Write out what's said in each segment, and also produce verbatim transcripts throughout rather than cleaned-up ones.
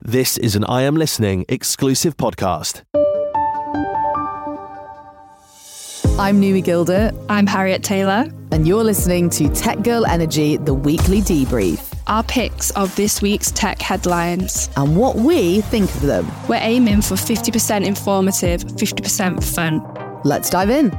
This is an I Am Listening exclusive podcast. I'm Numi Gilder. I'm Harriet Taylor. And you're listening to Tech Girl Energy, the weekly debrief. Our picks of this week's tech headlines. And what we think of them. We're aiming for fifty percent informative, fifty percent fun. Let's dive in.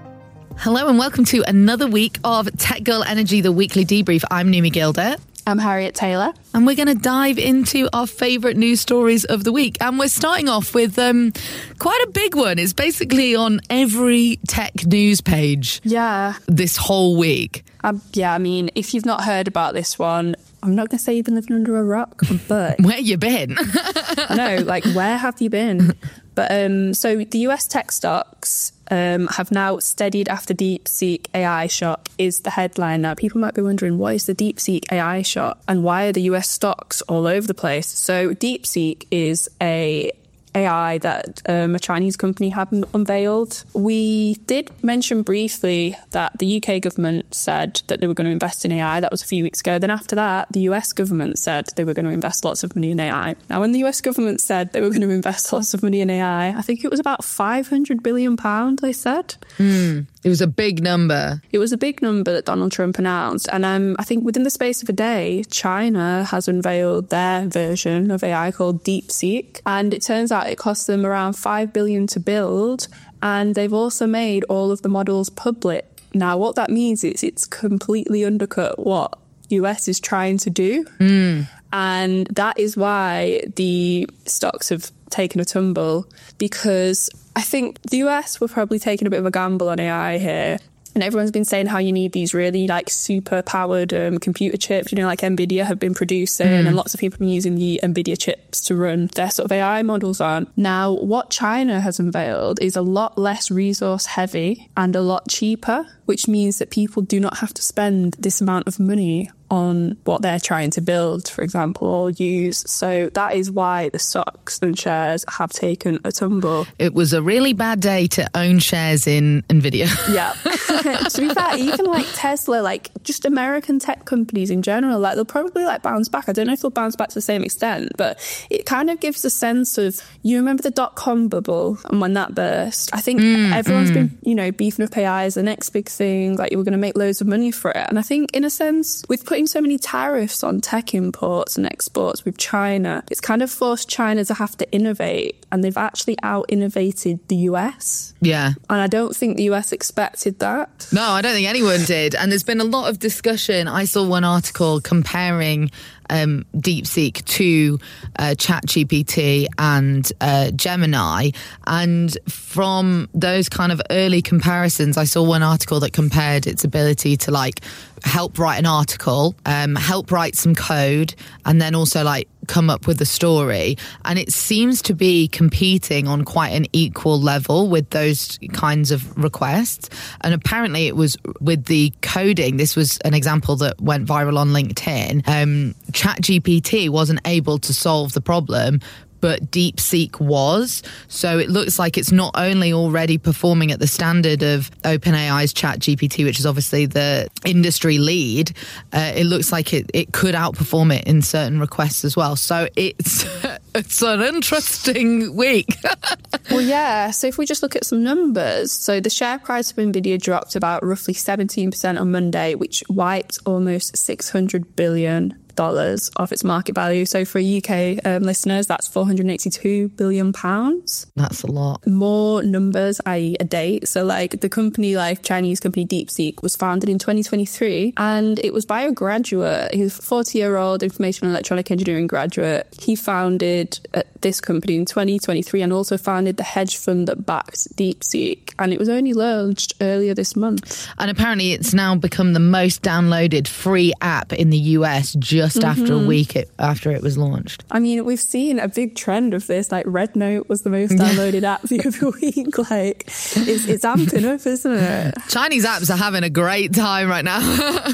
Hello and welcome to another week of Tech Girl Energy, the weekly debrief. I'm Numi Gilder. I'm Harriet Taylor. And we're going to dive into our favourite news stories of the week. And we're starting off with um, quite a big one. It's basically on every tech news page. Yeah. This whole week. Um, yeah, I mean, if you've not heard about this one, I'm not going to say you've been living under a rock, but... Where you been? I know, like, where have you been? But um, so the U S tech stocks um, have now steadied after DeepSeek A I shock is the headline. Now, people might be wondering, what is the DeepSeek A I shock and why are the U S stocks all over the place? So DeepSeek is a A I that um, a Chinese company had unveiled. We did mention briefly that the U K government said that they were going to invest in A I. That was a few weeks ago. Then after that, the U S government said they were going to invest lots of money in A I. Now, when the U S government said they were going to invest lots of money in A I, I think it was about five hundred billion pounds, they said. Mm, it was a big number. It was a big number that Donald Trump announced. And um, I think within the space of a day, China has unveiled their version of A I called DeepSeek. And it turns out it cost them around five billion dollars to build, and they've also made all of the models public. Now, what that means is it's completely undercut what U S is trying to do. Mm. And that is why the stocks have taken a tumble, because I think the U S were probably taking a bit of a gamble on A I here. And everyone's been saying how you need these really like super powered um, computer chips, you know, like NVIDIA have been producing mm. and lots of people have been using the NVIDIA chips to run their sort of A I models on. Now, what China has unveiled is a lot less resource heavy and a lot cheaper, which means that people do not have to spend this amount of money on what they're trying to build, for example, or use. So that is why the stocks and shares have taken a tumble. It was a really bad day to own shares in NVIDIA. Yeah. To be fair, even like Tesla, like just American tech companies in general, like they'll probably like bounce back. I don't know if they'll bounce back to the same extent, but it kind of gives a sense of, you remember the dot-com bubble and when that burst? I think mm, everyone's mm. been, you know, beefing up A I as the next big thing, like you were going to make loads of money for it. And I think in a sense, with putting so many tariffs on tech imports and exports with China, it's kind of forced China to have to innovate, and they've actually out-innovated the U S. Yeah. And I don't think the U S expected that. No, I don't think anyone did. And there's been a lot of discussion. I saw one article comparing um, DeepSeek to uh, ChatGPT and uh, Gemini. And from those kind of early comparisons, I saw one article that compared its ability to like help write an article, um, help write some code, and then also like come up with a story. And it seems to be competing on quite an equal level with those kinds of requests. And apparently it was with the coding, this was an example that went viral on LinkedIn. Um, ChatGPT wasn't able to solve the problem, but DeepSeek was. So it looks like it's not only already performing at the standard of OpenAI's ChatGPT, which is obviously the industry lead, uh, it looks like it, it could outperform it in certain requests as well. So it's it's an interesting week. Well, yeah. So if we just look at some numbers, so the share price of NVIDIA dropped about roughly seventeen percent on Monday, which wiped almost six hundred billion dollars off its market value. So for U K um, listeners, that's four hundred eighty-two billion pounds. That's a lot. More numbers, that is a date. So like the company, like Chinese company DeepSeek, was founded in twenty twenty-three, and it was by a graduate. He was a forty-year-old information and electronic engineering graduate. He founded uh, this company in twenty twenty-three and also founded the hedge fund that backed DeepSeek. And it was only launched earlier this month. And apparently it's now become the most downloaded free app in the U S just Just mm-hmm. after a week it, after it was launched. I mean, we've seen a big trend of this. Like Red Note was the most downloaded app the other week. Like it's, it's amping up, isn't it? Chinese apps are having a great time right now.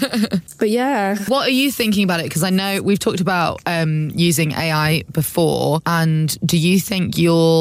But yeah. What are you thinking about it? Because I know we've talked about um, using A I before. And do you think you'll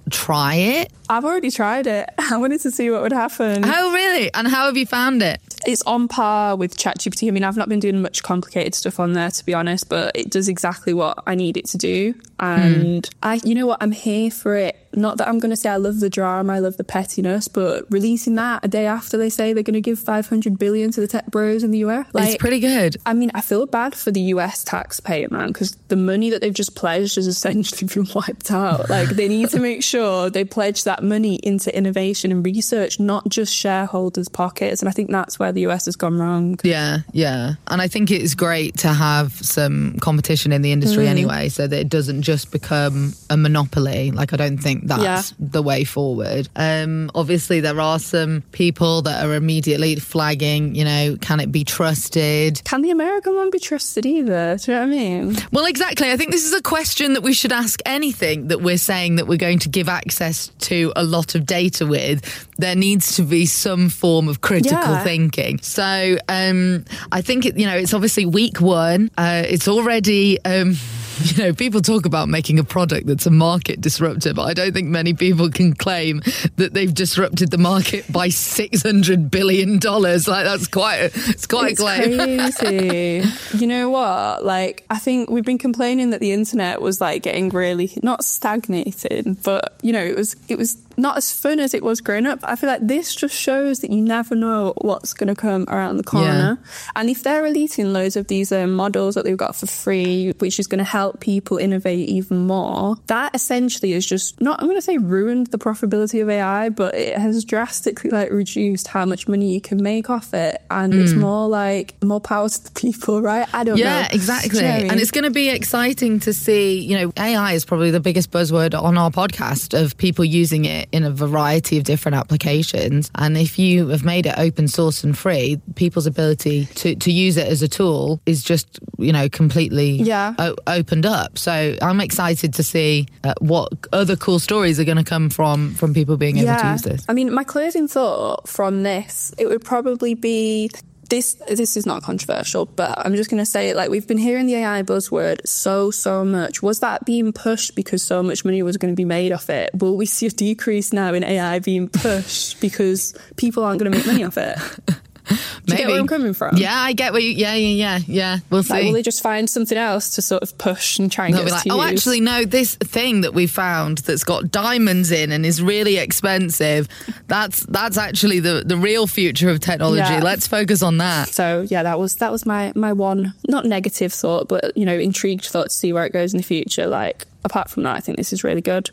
try it? I've already tried it. I wanted to see what would happen. Oh, really? And how have you found it? It's on par with ChatGPT. I mean, I've not been doing much complicated stuff on there, to be honest, but it does exactly what I need it to do. And mm. I, you know what? I'm here for it. Not that I'm going to say I love the drama, I love the pettiness, but releasing that a day after they say they're going to give five hundred billion to the tech bros in the U S. Like, it's pretty good. I mean, I feel bad for the U S taxpayer, man, because the money that they've just pledged has essentially been wiped out. Like, they need to make sure they pledge that money into innovation and research, not just shareholders' pockets. And I think that's where the U S has gone wrong. Yeah, yeah. And I think it's great to have some competition in the industry mm. anyway, so that it doesn't just become a monopoly. Like, I don't think that's yeah. the way forward. Um, obviously, there are some people that are immediately flagging, you know, can it be trusted? Can the American one be trusted either? Do you know what I mean? Well, exactly. I think this is a question that we should ask anything that we're saying that we're going to give access to a lot of data with. There needs to be some form of critical yeah. thinking. So um, I think, it, you know, it's obviously week one. Uh, it's already... Um, You know, people talk about making a product that's a market disruptor, but I don't think many people can claim that they've disrupted the market by six hundred billion dollars. Like, that's quite a, it's quite it's a claim. Crazy. You know what? Like, I think we've been complaining that the internet was like getting really, not stagnated, but, you know, it was, it was not as fun as it was growing up. I feel like this just shows that you never know what's going to come around the corner. Yeah. And if they're releasing loads of these um, models that they've got for free, which is going to help people innovate even more, that essentially is just not, I'm going to say ruined the profitability of A I, but it has drastically like reduced how much money you can make off it. And mm. it's more like more power to the people, right? I don't yeah, know. Yeah, exactly. You know what I mean? And it's going to be exciting to see, you know, A I is probably the biggest buzzword on our podcast of people using it in a variety of different applications. And if you have made it open source and free, people's ability to, to use it as a tool is just, you know, completely yeah. o- opened up. So I'm excited to see uh, what other cool stories are going to come from, from people being able yeah. to use this. I mean, my closing thought from this, it would probably be... This this is not controversial, but I'm just going to say it. Like, we've been hearing the A I buzzword so, so much. Was that being pushed because so much money was going to be made off it? Will we see a decrease now in A I being pushed because people aren't going to make money off it? Do you Maybe. get where I'm coming from? Yeah, I get where you... Yeah, yeah, yeah, yeah. We'll see. Like, will they just find something else to sort of push and try and They'll get be us like, to oh, use? actually, no, this thing that we found that's got diamonds in and is really expensive, that's that's actually the, the real future of technology. Yeah. Let's focus on that. So, yeah, that was that was my, my one, not negative thought, but, you know, intrigued thought to see where it goes in the future. Like, apart from that, I think this is really good.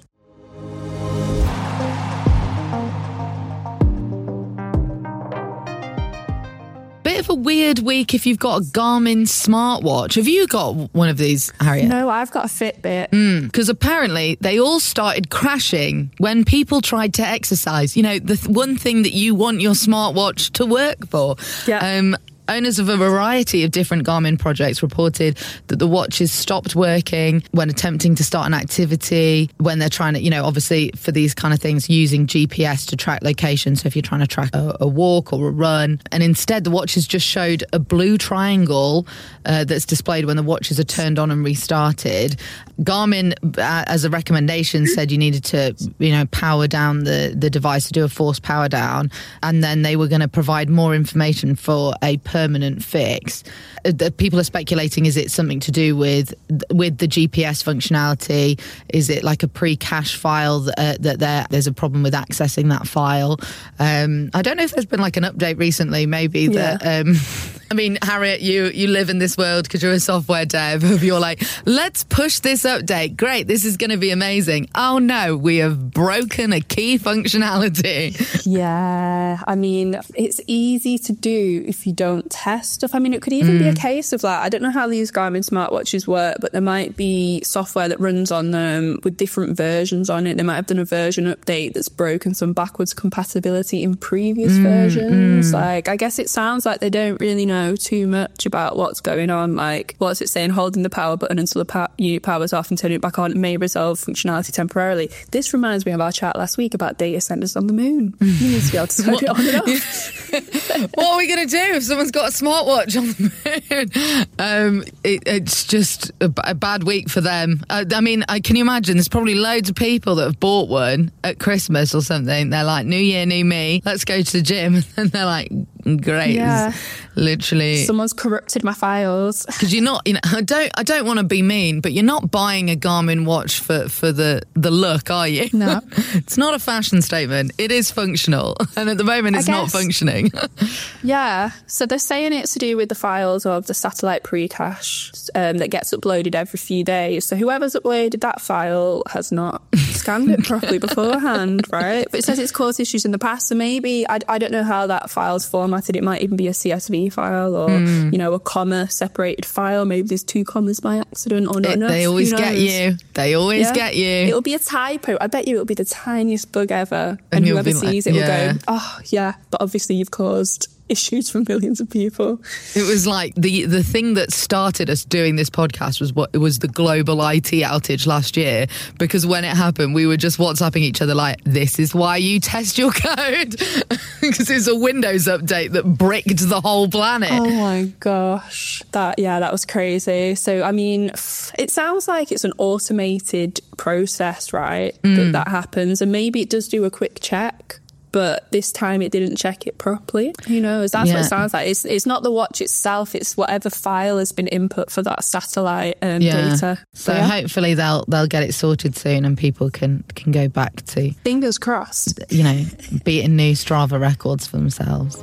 Bit of a weird week if you've got a Garmin smartwatch. Have you got one of these, Harriet? No, I've got a Fitbit. Because mm, apparently they all started crashing when people tried to exercise. You know, the th- one thing that you want your smartwatch to work for. Yeah. Um, Owners of a variety of different Garmin projects reported that the watches stopped working when attempting to start an activity, when they're trying to, you know, obviously for these kind of things, using G P S to track location. So if you're trying to track a, a walk or a run, and instead the watches just showed a blue triangle uh, that's displayed when the watches are turned on and restarted. Garmin, uh, as a recommendation, said you needed to, you know, power down the, the device, to do a forced power down, and then they were going to provide more information for a permanent fix. Uh, people are speculating, is it something to do with with the G P S functionality? Is it like a pre-cache file that, uh, that there, there's a problem with accessing that file? Um, I don't know if there's been like an update recently, maybe yeah. that... Um, I mean, Harriet, you, you live in this world because you're a software dev. You're like, let's push this update. Great, this is going to be amazing. Oh no, we have broken a key functionality. Yeah, I mean, it's easy to do if you don't test stuff. I mean, it could even mm. be a case of like, I don't know how these Garmin smartwatches work, but there might be software that runs on them with different versions on it. They might have done a version update that's broken some backwards compatibility in previous mm, versions. Mm. Like, I guess it sounds like they don't really know know too much about what's going on. Like, what's it saying? Holding the power button until the pa- unit powers off and turning it back on may resolve functionality temporarily. This reminds me of our chat last week about data centres on the moon. You need to be able to turn it on and off. What are we going to do if someone's got a smartwatch on the moon? Um, it, it's just a, a bad week for them. Uh, I mean, I, can you imagine? There's probably loads of people that have bought one at Christmas or something. They're like, new year, new me. Let's go to the gym. And they're like, great. Yeah. Literally. Someone's corrupted my files. Because you're not, you know, I don't, I don't want to be mean, but you're not buying a Garmin watch for, for the, the look, are you? No. It's not a fashion statement. It is functional. And at the moment, it's not functioning. Yeah. So they're saying it's to do with the files of the satellite pre-cache um, that gets uploaded every few days. So whoever's uploaded that file has not scanned it properly beforehand, right? But it says it's caused issues in the past. So maybe, I, I don't know how that file's formatted. It might even be a C S V file or, mm. you know, a comma separated file. Maybe there's two commas by accident or not it, enough. They always get you. They always yeah. get you. It'll be a typo. I bet you it'll be the tiniest bug ever. And, and whoever sees like, it yeah. will go, oh, yeah, but obviously you've caused issues for millions of people. It was like the the thing that started us doing this podcast was what it was the global I T outage last year, because when it happened we were just WhatsApping each other like, this is why you test your code, because it's a Windows update that bricked the whole planet. Oh my gosh, that yeah that was crazy. So I mean, it sounds like it's an automated process, right? mm. that that happens, and maybe it does do a quick check, but this time it didn't check it properly. Who knows? That's yeah. what it sounds like. It's it's not the watch itself, it's whatever file has been input for that satellite um, yeah. data. So yeah. hopefully they'll they'll get it sorted soon and people can, can go back to, fingers crossed, you know, beating new Strava records for themselves.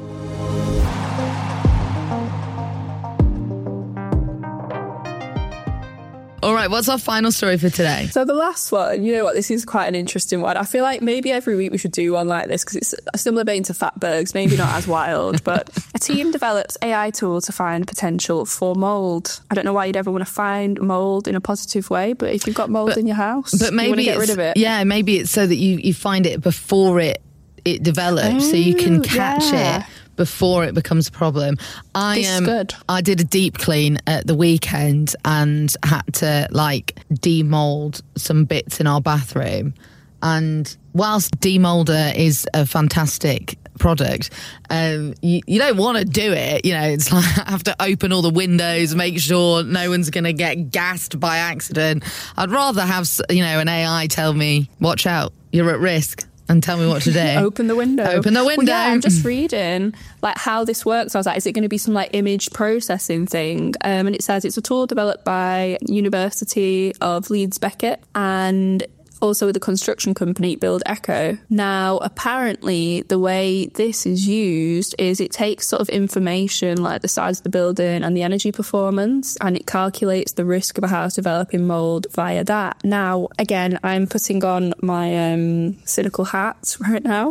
All right, what's our final story for today? So the last one, you know what, this is quite an interesting one. I feel like maybe every week we should do one like this because it's a similar vein to Fatbergs, maybe not as wild, but a team develops A I tool to find potential for mould. I don't know why you'd ever want to find mould in a positive way, but if you've got mould but, in your house, but maybe you want to get rid of it. Yeah, maybe it's so that you, you find it before it, it develops, oh, so you can catch yeah. it before it becomes a problem. I this is um, good. I did a deep clean at the weekend and had to like demold some bits in our bathroom. And whilst Demolder is a fantastic product, um, you, you don't want to do it. You know, it's like I have to open all the windows, make sure no one's going to get gassed by accident. I'd rather have, you know, an A I tell me, watch out, you're at risk. And tell me what to do. Open the window. Open the window. Well, yeah, I'm just reading like how this works. I was like, is it going to be some like image processing thing? Um, and it says it's a tool developed by University of Leeds Beckett and also with the construction company Build Echo. Now, apparently, the way this is used is it takes sort of information like the size of the building and the energy performance, and it calculates the risk of a house developing mould via that. Now, again, I'm putting on my um, cynical hat right now.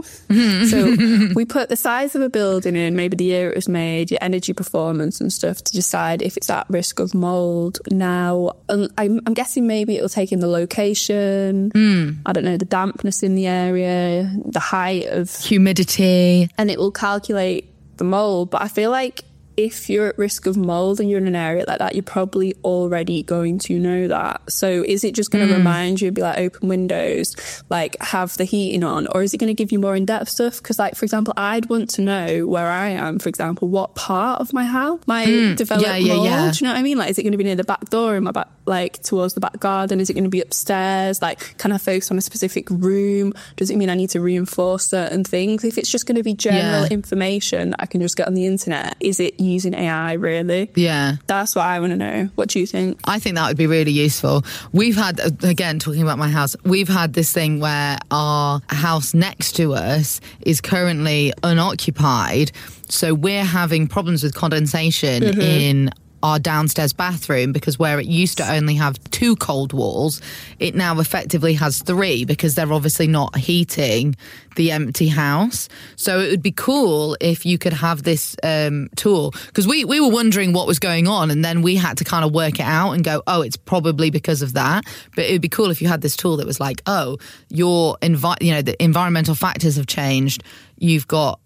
So we put the size of a building in, maybe the year it was made, your energy performance and stuff to decide if it's at risk of mould. Now, I'm, I'm guessing maybe it'll take in the location, mm. I don't know, the dampness in the area, the height of humidity, and it will calculate the mould. But I feel like if you're at risk of mould and you're in an area like that, you're probably already going to know that. So is it just going to mm. remind you, be like, open windows, like have the heating on, or is it going to give you more in-depth stuff? Because like, for example, I'd want to know where I am, for example, what part of my house might mm. develop yeah, yeah, mould. yeah. Do you know what I mean? Like, is it going to be near the back door in my back, like towards the back garden? Is it going to be upstairs? Like, can I focus on a specific room? Does it mean I need to reinforce certain things? If it's just going to be general yeah. information I can just get on the internet, is it using A I really? Yeah. That's what I want to know. What do you think? I think that would be really useful. We've had, again, talking about my house, we've had this thing where our house next to us is currently unoccupied. So we're having problems with condensation mm-hmm. in our downstairs bathroom, because where it used to only have two cold walls, it now effectively has three, because they're obviously not heating the empty house. So it would be cool if you could have this um, tool, because we, we were wondering what was going on, and then we had to kind of work it out and go, oh, it's probably because of that. But it would be cool if you had this tool that was like, oh, your envi- you know, the environmental factors have changed. You've got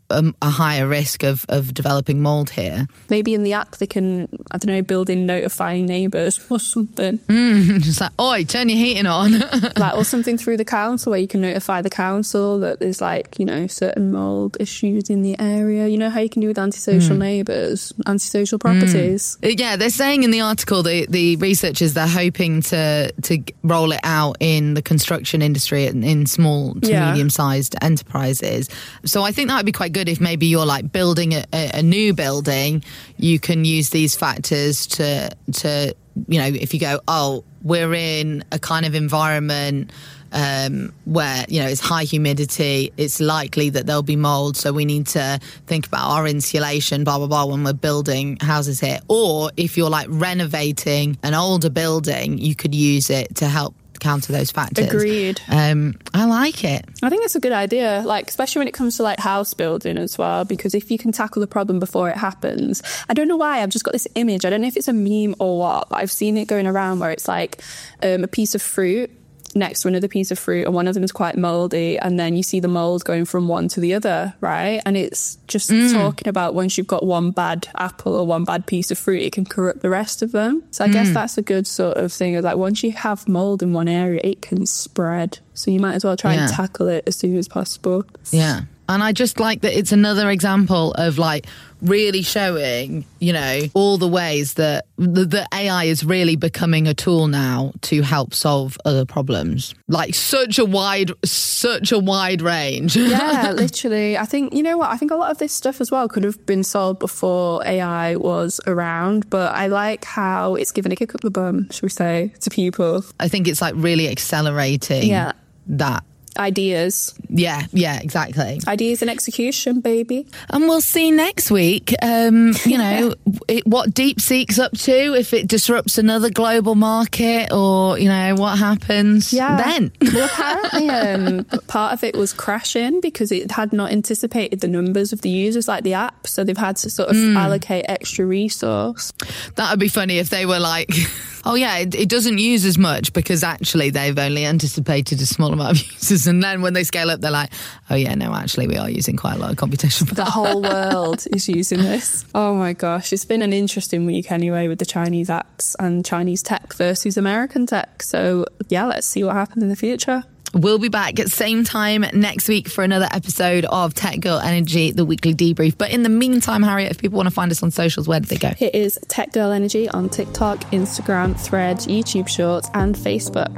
a, a higher risk of, of developing mold here. Maybe in the app they can, I don't know, build in notifying neighbours or something. Mm, just like, oi, turn your heating on. Like, or something through the council where you can notify the council that there's like, you know, certain mould issues in the area. You know how you can do with antisocial mm. neighbours, antisocial properties? Mm. Yeah, they're saying in the article, the, the researchers, they're hoping to, to roll it out in the construction industry in, in small to Yeah. medium-sized enterprises. So I think that would be quite good if maybe you're like building a, a, a new building, you can use these factors to, to, you know, if you go, oh, we're in a kind of environment um, where, you know, it's high humidity, it's likely that there'll be mold, so we need to think about our insulation, blah, blah, blah, when we're building houses here. Or if you're like renovating an older building, you could use it to help counter those factors. Agreed. Um, I like it. I think it's a good idea, like especially when it comes to like house building as well, because if you can tackle the problem before it happens. I don't know why, I've just got this image, I don't know if it's a meme or what, but I've seen it going around where it's like um, a piece of fruit next to another piece of fruit, and one of them is quite mouldy, and then you see the mould going from one to the other, right? And it's just mm. talking about once you've got one bad apple or one bad piece of fruit, it can corrupt the rest of them. So I mm. guess that's a good sort of thing, of like once you have mould in one area, it can spread. So you might as well try yeah. and tackle it as soon as possible. Yeah. And I just like that it's another example of like really showing, you know, all the ways that the, the A I is really becoming a tool now to help solve other problems. Like such a wide, such a wide range. Yeah, literally. I think, you know what, I think a lot of this stuff as well could have been solved before A I was around, but I like how it's given a kick up the bum, should we say, to people. I think it's like really accelerating yeah. that. Ideas. Yeah, yeah, exactly. Ideas and execution, baby. And we'll see next week, um, you know, it, what DeepSeek's up to, if it disrupts another global market, or, you know, what happens yeah. then. Well, apparently um, part of it was crashing because it had not anticipated the numbers of the users, like the app, so they've had to sort of mm. allocate extra resource. That would be funny if they were like... Oh, yeah, it, it doesn't use as much because actually they've only anticipated a small amount of users. And then when they scale up, they're like, oh, yeah, no, actually we are using quite a lot of computation. The whole world is using this. Oh, my gosh. It's been an interesting week anyway with the Chinese apps and Chinese tech versus American tech. So, yeah, let's see what happens in the future. We'll be back at same time next week for another episode of Tech Girl Energy, the weekly debrief. But in the meantime, Harriet, if people want to find us on socials, where do they go? It is Tech Girl Energy on TikTok, Instagram, Threads, YouTube Shorts and Facebook.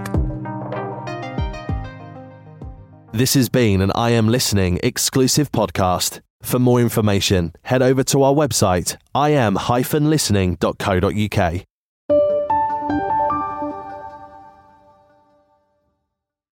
This has been an I Am Listening exclusive podcast. For more information, head over to our website, i am dash listening dot co dot uk.